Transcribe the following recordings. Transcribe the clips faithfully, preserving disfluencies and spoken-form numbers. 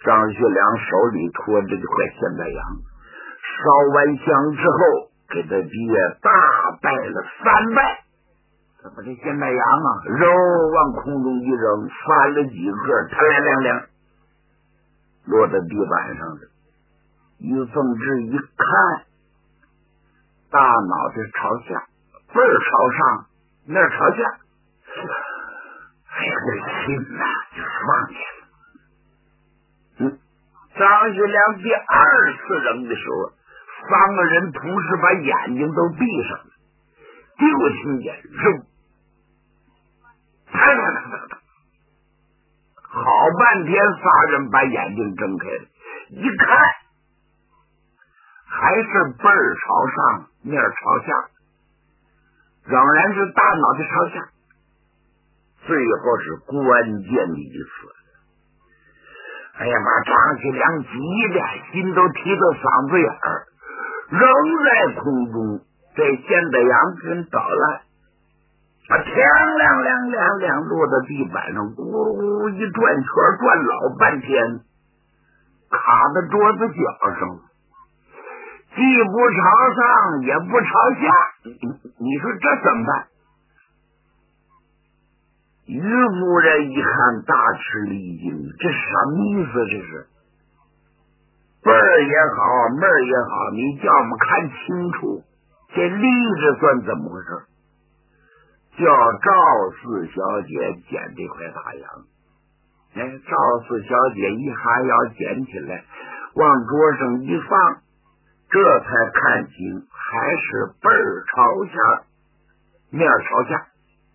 张学良手里托着这块现代羊，烧完香之后，给他爹大拜了三拜。他把这现代羊啊，肉往空中一扔，翻了几个，弹来亮亮，落在地板上了。于凤至一看，大脑袋朝下，背儿朝上，面儿朝下，哎呀，这心呐就放下了。嗯，张学良第二次扔的时候，三个人同时把眼睛都闭上了，就听见肉，啪啪啪啪啪，好半天，仨人把眼睛睁开了，一看，还是背儿朝上，面朝下，仍然是大脑袋朝下。最后是关键的一次。哎呀妈！张学良急的心都提到嗓子眼儿，扔在空中，这现代羊跟倒了，啊，天亮亮亮亮落到地板上，咕噜咕噜一转圈，转老半天，卡在桌子角上，既不朝上也不朝下，你说这怎么办？于夫人一看大吃一惊，这什么意思？这是背儿也好，妹儿也好，你叫我们看清楚，这例子算怎么回事？叫赵四小姐捡这块大羊，哎，赵四小姐一哈腰捡起来，往桌上一放，这才看清，还是背儿朝下，面朝下。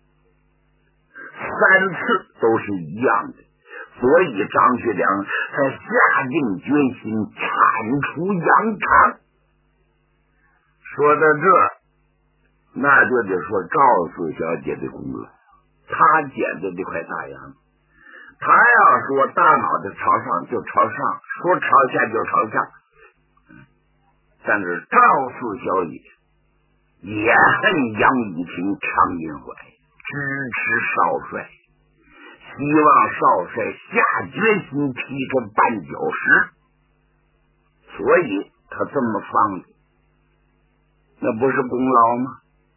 三次都是一样的，所以张学良才下定决心铲除羊肠。说到这，那就得说赵四小姐的功劳，她捡的这块大羊，她要说大脑袋朝上就朝上，说朝下就朝下。但是赵四小姐也恨杨雨婷、常荫怀，支持少帅，希望少帅下决心提出绊脚石，所以他这么放的，那不是功劳吗？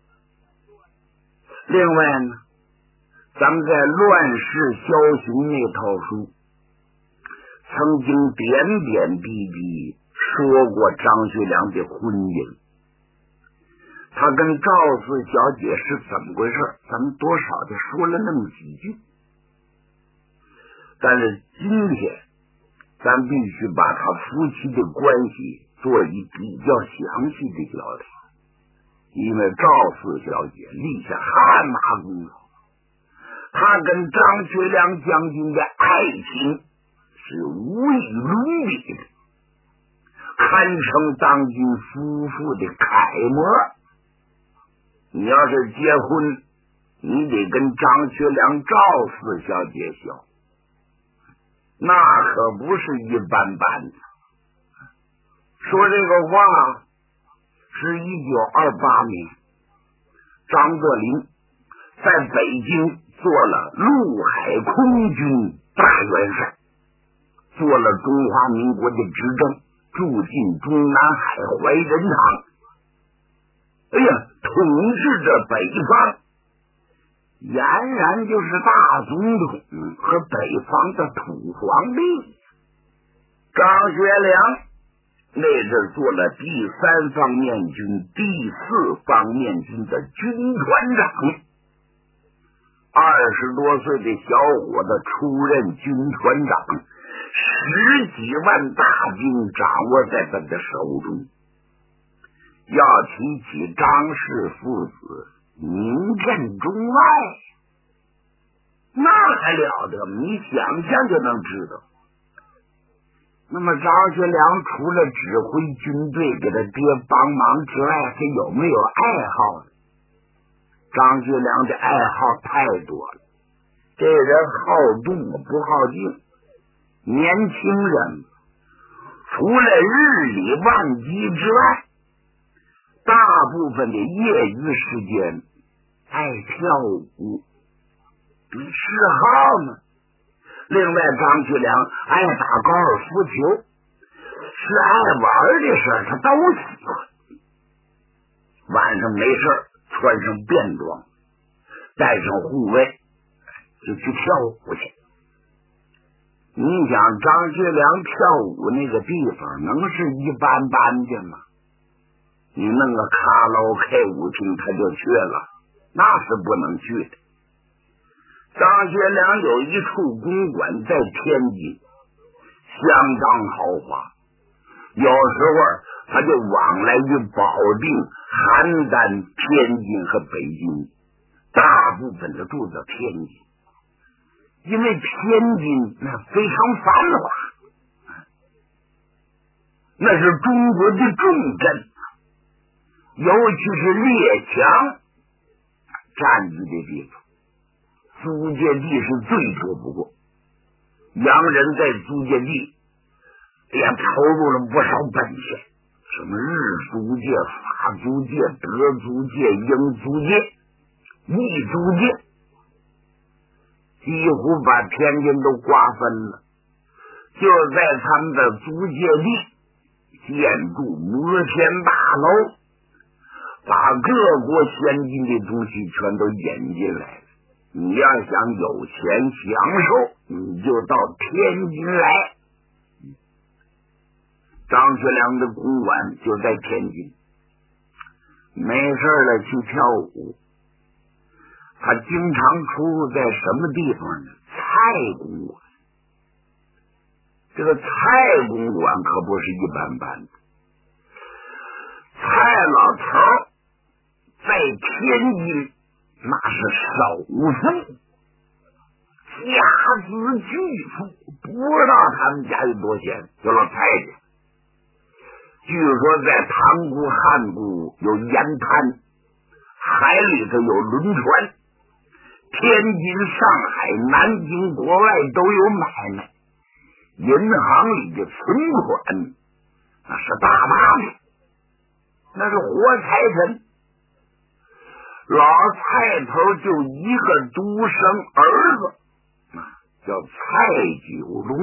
另外呢，咱们在《乱世枭雄》那套书曾经点点滴滴说过张学良的婚姻，他跟赵四小姐是怎么回事，咱们多少的说了那么几句。但是今天咱必须把他夫妻的关系做一比较详细的交代，因为赵四小姐立下汗马功劳，他跟张学良将军的爱情是无与伦比的，堪称当今夫妇的楷模。你要是结婚，你得跟张学良、赵四小姐学，那可不是一般般的。说这个话是一九二八年，张作霖在北京做了陆海空军大元帅，做了中华民国的执政，住进中南海怀仁堂。哎呀，统治着北方，俨然就是大总统和北方的土皇帝。张学良那阵做了第三方面军第四方面军的军团长，二十多岁的小伙子出任军团长，十几万大军掌握在他的手中。要提起张氏父子名震中外，那还了得，你想想就能知道。那么张学良除了指挥军队给他爹帮忙之外，他有没有爱好呢？张学良的爱好太多了，这人好动不好静，年轻人除了日理万机之外，大部分的业余时间爱跳舞，嗜好呢， 另外，张学良爱打高尔夫球，是爱玩的事儿，他都喜欢。晚上没事穿上便装，带上护卫，就去跳舞去。你想张学良跳舞那个地方能是一般般的吗？你弄个卡拉 OK 舞厅他就去了，那是不能去的。张学良有一处公馆在天津，相当豪华，有时候他就往来于保定、邯郸、天津和北京，大部分都住在天津，因为天津那非常繁华，那是中国的重镇，尤其是列强占据的地方，租界地是最多不过。洋人在租界地也投入了不少本钱，什么日租界、法租界、德租界、英租界、意租界，几乎把天津都瓜分了。就在他们的租界地建筑摩天大楼，把各国先进的东西全都引进来了。你要想有钱享受，你就到天津来。张学良的公馆就在天津，没事了去跳舞。他经常出入在什么地方呢？蔡公馆。这个蔡公馆可不是一般般的。蔡老头在天津那是首富，家资巨富，不知道他们家有多钱，就老蔡家。据说在塘沽、汉沽有盐滩，海里头有轮船，天津、上海、南京、国外都有买卖，银行里的存款那是大把的，那是活财神。老蔡头就一个独生儿子，叫蔡九龙，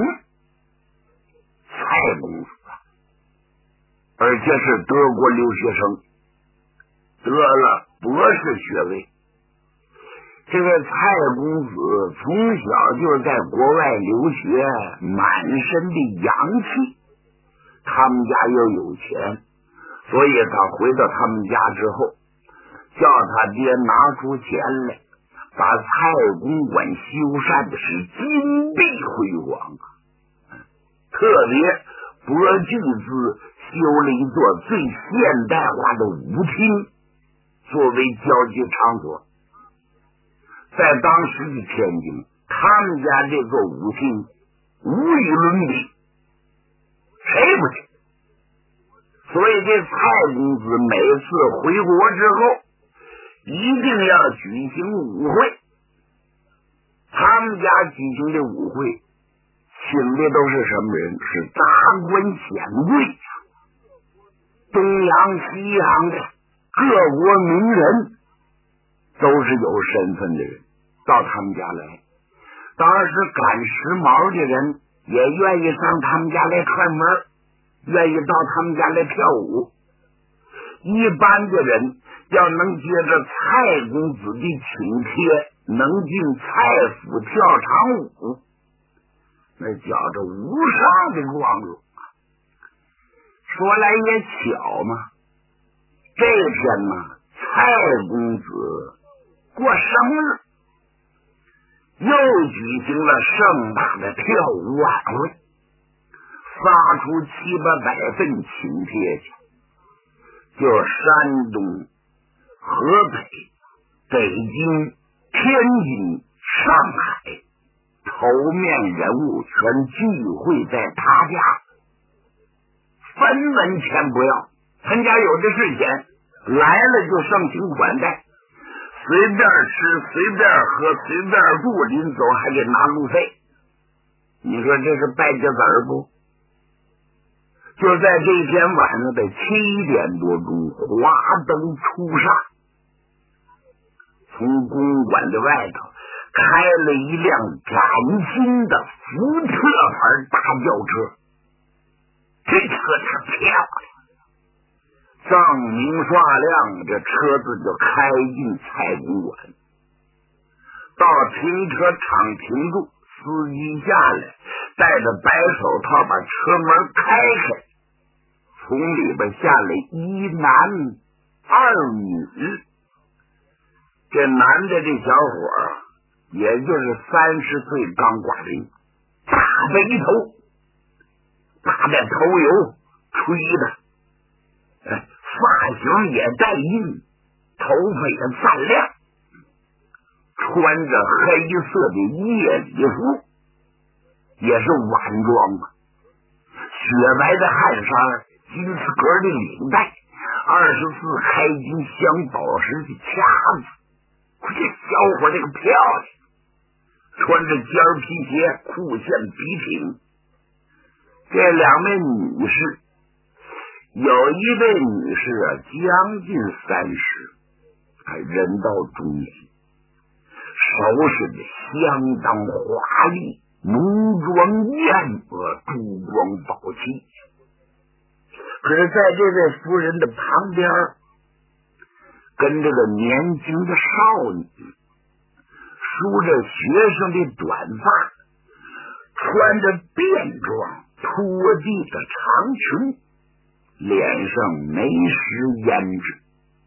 蔡公子，而且是德国留学生，得了博士学位。这个蔡公子从小就在国外留学，满身的洋气，他们家又有钱，所以他回到他们家之后，叫他爹拿出钱来，把蔡公馆修缮的是金碧辉煌，特别博巨资修了一座最现代化的舞厅，作为交际场所。在当时的天津，他们家这座舞厅无与伦比，谁不去？所以这蔡公子每次回国之后，一定要举行舞会。他们家举行的舞会，请的都是什么人？是达官显贵，东洋西洋的各国名人，都是有身份的人到他们家来。当时赶时髦的人也愿意上他们家来串门，愿意到他们家来跳舞。一般的人要能接着蔡公子的请帖，能进蔡府跳场舞，那叫着无上的光荣。说来也巧嘛，这天呢，蔡公子过生日，又举行了盛大的跳舞晚会，发出七八百份请帖去，就山东、河北、北京、天津、上海头面人物全聚会在他家，分文钱不要，他家有的是钱，来了就盛情款待，随便吃，随便喝，随便住，临走还得拿路费。你说这是败家子儿不？就在这天晚上的七点多钟，华灯初上，从公馆的外头开了一辆崭新的福特牌大轿车，这车太漂亮。锃明刷亮，这车子就开进菜公馆，到停车场停住，司机下来，戴着白手套把车门开开，从里边下来一男二女。这男的这小伙也就是三十岁刚挂零，大背头，大带头油吹的，哎，发型也带劲，头发也锃亮，穿着黑色的夜礼服，也是晚装啊，雪白的汗衫，金丝格的领带，二十四开金镶宝石的卡子，这小伙这个漂亮，穿着尖皮鞋，裤线笔挺。这两位女士，有一位女士啊，将近三十，还人到中年，收拾的相当华丽，浓妆艳抹，珠光宝气。可是在这位夫人的旁边，跟这个年轻的少女，梳着学生的短发，穿着便装拖地的长裙，脸上没施胭脂，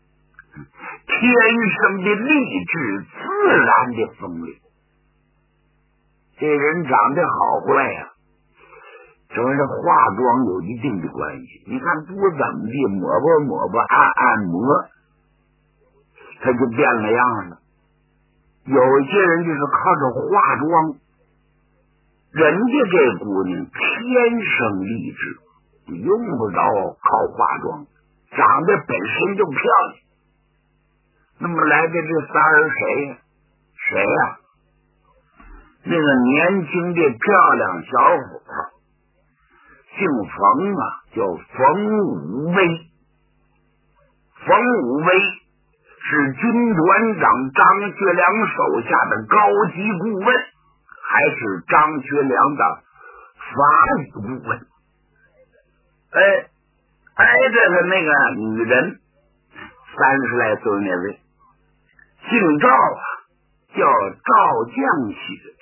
天生的励志，自然的风流。这人长得好坏呀、啊，跟这化妆有一定的关系。你看不怎么地，抹吧抹吧，按按摩，他就变了样了。有些人就是靠着化妆，人家这姑娘天生丽质，用不着靠化妆，长得本身就漂亮。那么来的这仨人谁呀？谁呀？那个年轻的漂亮小伙，姓冯啊，叫冯武威。冯武威是军团长张学良手下的高级顾问，还是张学良的法语顾问。哎，挨着的那个女人，三十来岁那位，姓赵啊，叫赵降雪。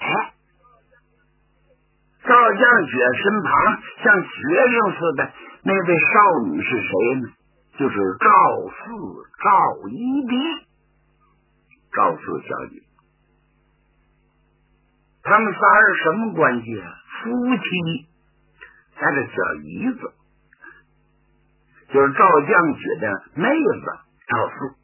赵降雪身旁像学生似的那位少女是谁呢？就是赵四，赵一娣，赵四小姐。他们仨是什么关系啊？夫妻，他的小姨子，就是赵降雪的妹子赵四。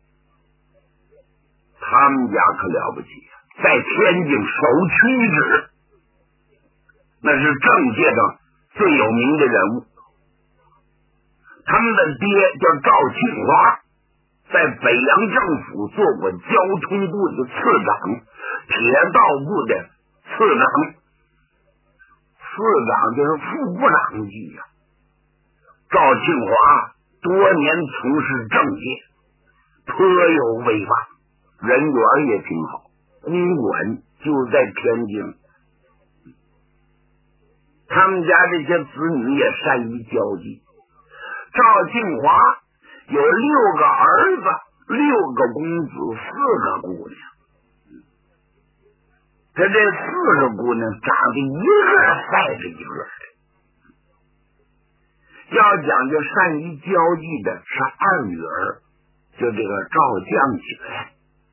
他们家可了不起，在天津首屈指，那是政界上最有名的人物。他们的爹叫赵庆华，在北洋政府做过交通部的次长，铁道部的次长，次长就是副部长级呀。赵庆华多年从事政界，颇有威望，人缘也挺好，公馆就在天津。他们家这些子女也善于交际。赵庆华有六个儿子，六个公子，四个姑娘。他这四个姑娘长得一个赛着一个的。要讲究善于交际的是二女儿，就这个赵降雪。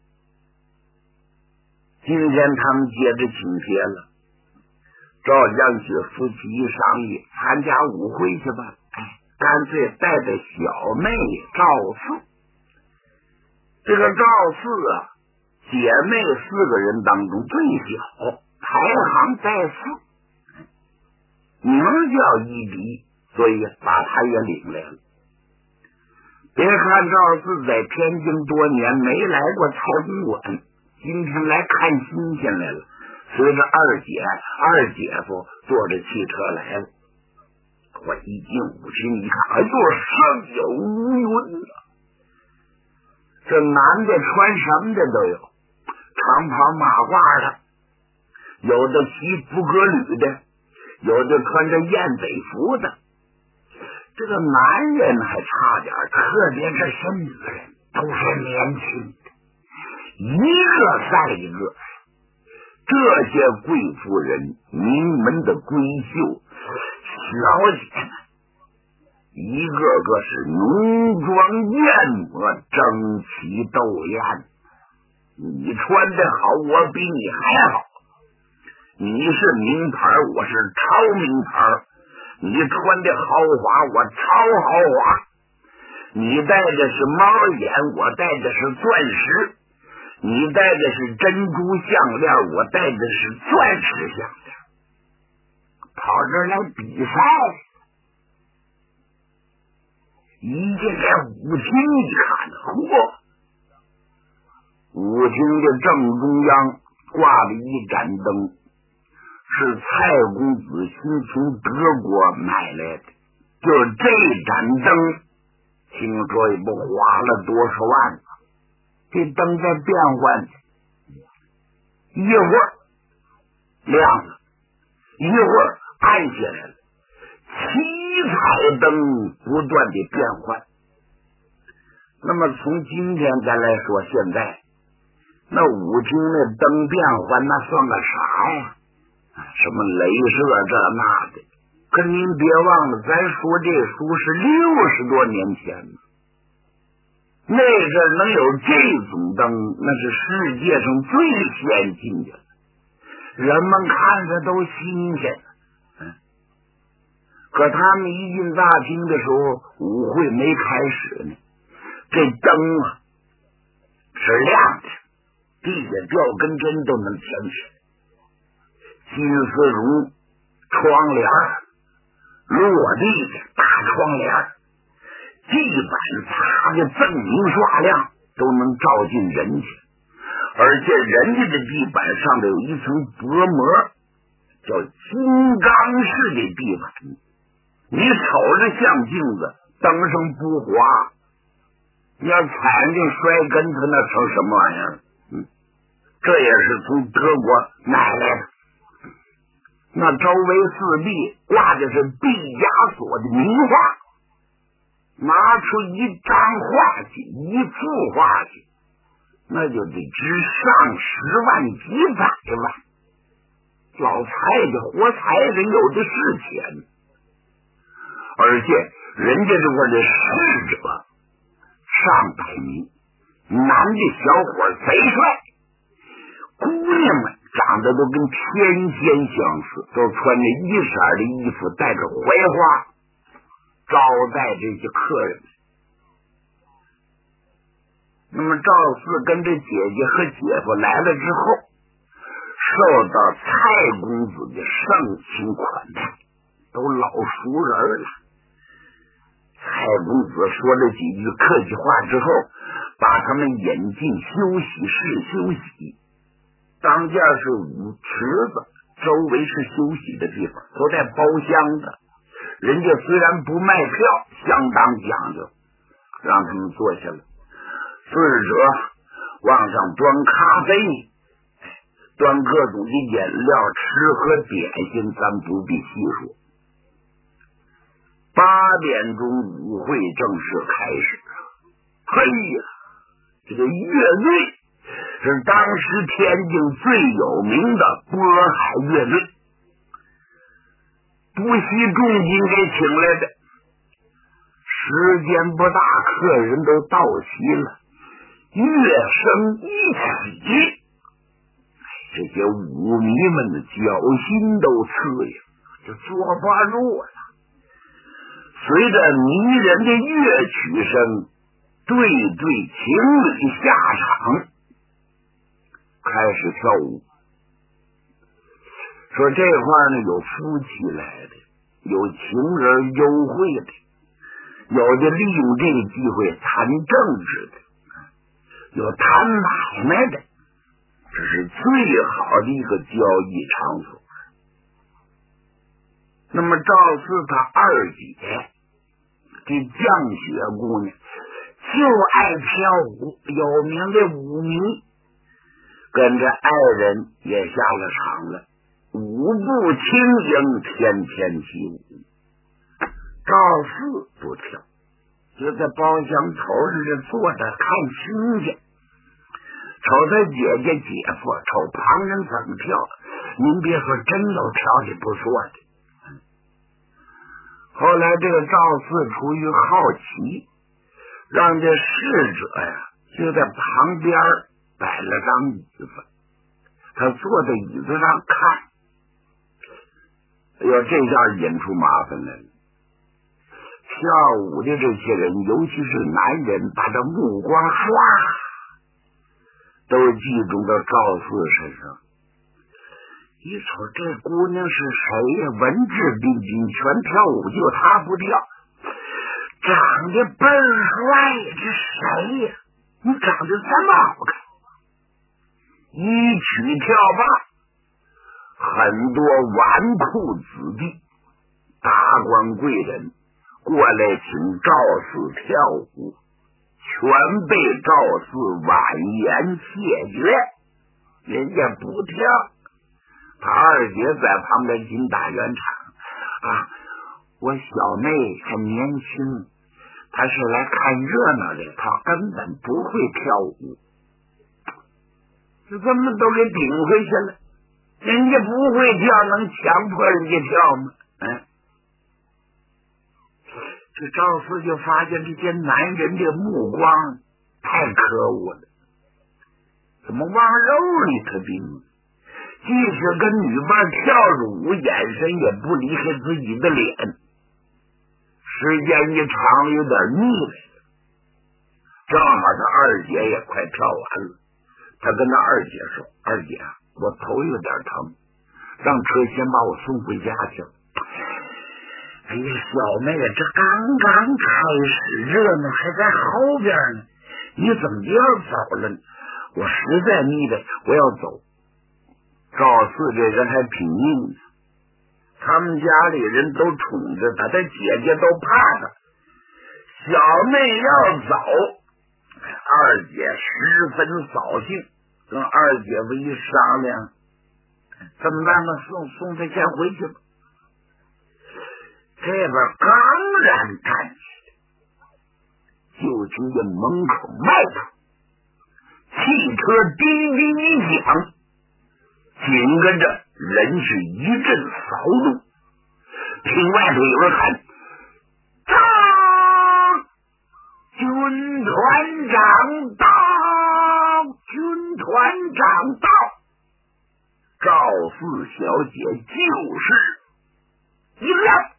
今天他们接着请帖了，赵降雪夫妻一商议，参加舞会去吧，哎，干脆带着小妹赵四。这个赵四啊，姐妹四个人当中最小，排行在四，名叫一娣，所以把他也领来了。别看赵四在天津多年没来过蔡公馆，今天来看新鲜来了。随着二姐二姐夫坐着汽车来了，我一进舞厅一看，哎呦，胜有乌云啊！这男的穿什么的都有， 长袍马褂的，有的骑福格履的，有的穿着燕北服的。这个男人还差点，特别这些女人都是年轻的，一个赛一个。这些贵妇人、名门的闺秀、小姐们，一个个是浓妆艳抹，争奇斗艳。你穿的好，我比你还好。你是名牌，我是超名牌。你穿的豪华，我超豪华。你戴的是猫眼，我戴的是钻石。你戴的是珍珠项链，我戴的是钻石项链。跑这儿来比赛，一进来舞厅一看，嚯！舞厅的正中央挂着一盏灯，是蔡公子新从德国买来的。就是这盏灯，听说也不花了多少万。这灯在变换，一会儿亮了，一会儿暗下来了，七彩灯不断的变换。那么从今天咱来说，现在那舞厅那灯变换，那算个啥呀？什么镭射这那的。可您别忘了，咱说这书是六十多年前了。那阵能有这种灯，那是世界上最先进的，人们看着都新鲜。嗯，可他们一进大厅的时候，舞会没开始呢，这灯啊是亮的，地下掉根针都能填起来，金丝绒窗帘落地的大窗帘，地板擦的锃明刷亮，都能照进人去。而且人家的地板上头有一层薄膜，叫金刚式的地板，你瞅着像镜子，灯上不滑，你要踩着摔跟头，那成什么玩意儿？嗯，这也是从德国买来的。那周围四壁挂的是毕加索的名画，拿出一张画去，一幅画去，那就得值上十万几百万。老财家活财人有的是钱，而且人家这块的侍者上百名，男的小伙贼帅，姑娘们长得都跟天仙相似，都穿着一色的衣服，带着槐花，招待这些客人。那么赵四跟着姐姐和姐夫来了之后，受到蔡公子的盛情款待，都老熟人了。蔡公子说了几句客气话之后，把他们引进休息室休息。当间是五池子，周围是休息的地方，都带包厢的。人家虽然不卖票，相当讲究，让他们坐下了。侍者往上端咖啡，端各种的饮料、吃喝点心，咱不必细说。八点钟舞会正式开始。嘿呀，这个乐队是当时天津最有名的波海乐队，不惜重金给请来的。时间不大，客人都到齐了，乐声一起，这些舞迷们的脚心都刺痒，就坐不住了。随着迷人的乐曲声，对对情侣下场，开始跳舞。说这块呢，有夫妻来的，有情人幽会的，有的利用这个机会谈政治的，有谈买卖的，这是最好的一个交易场所。那么赵四他二姐这降雪姑娘就爱跳舞，有名的舞迷， 跟着爱人也下了场了，舞步轻盈，翩翩起舞。赵四不跳，就在包厢头上坐着看亲家，瞅他姐姐姐夫，瞅旁人怎么跳，您别说，真有跳的不错的。后来这个赵四出于好奇，让这侍者呀就在旁边摆了张椅子，他坐在椅子上看。哎呦，这下引出麻烦来了。跳舞的这些人，尤其是男人，把这目光唰都集中到赵四身上。一瞅这姑娘是谁呀？文质彬彬，全跳舞，就她不跳，长得倍儿帅，这谁呀？你长得这么好看！一曲跳罢，很多纨绔子弟、达官贵人过来请赵四跳舞，全被赵四婉言谢绝，人家不跳。他二姐在旁边紧打圆场啊，我小妹还年轻，她是来看热闹的，她根本不会跳舞，就这么都给顶回去了。人家不会跳，能强迫人家跳吗？嗯，这赵四就发现这些男人的目光太可恶了，怎么往肉里头盯？即使跟女伴跳着舞，眼神也不离开自己的脸。时间一长了，有点腻了。正好他二姐也快跳完了，他跟他二姐说：“二姐，我头有点疼，让车先把我送回家去。”哎呀，小妹，这刚刚开始热闹，还在后边呢，你怎么就要走了呢？我实在腻的，我要走。赵四这人还挺硬的，他们家里人都宠着他，他姐姐都怕他。小妹要走，二姐十分扫兴，跟二姐夫一商量，怎么办呢？送送他先回去吧。这边刚然站起来，就听见门口外头汽车滴滴一响，紧跟着人是一阵扫动，听外头有人喊：“到！军团长到！军团长到！”赵四小姐就是一亮。